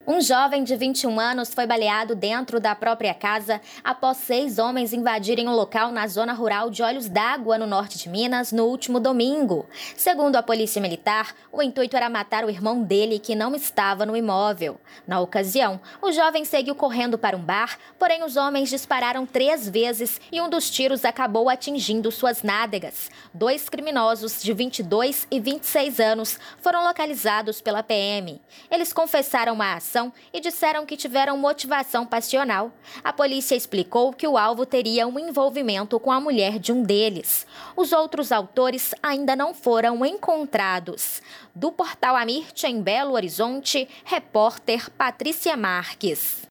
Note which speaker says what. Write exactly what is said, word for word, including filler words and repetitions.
Speaker 1: Um jovem de vinte e um anos foi baleado dentro da própria casa após seis homens invadirem o local na zona rural de Olhos d'Água, no norte de Minas, no último domingo. Segundo a polícia militar, o intuito era matar o irmão dele, que não estava no imóvel. Na ocasião, o jovem seguiu correndo para um bar, porém os homens dispararam três vezes e um dos tiros acabou atingindo suas nádegas. Dois criminosos de vinte e dois e vinte e seis anos foram localizados pela P M. Eles confessaram a ação e disseram que tiveram motivação passional. A polícia explicou que o alvo teria um envolvimento com a mulher de um deles. Os outros autores ainda não foram encontrados. Do Portal Amirte, em Belo Horizonte, repórter Patrícia Marques.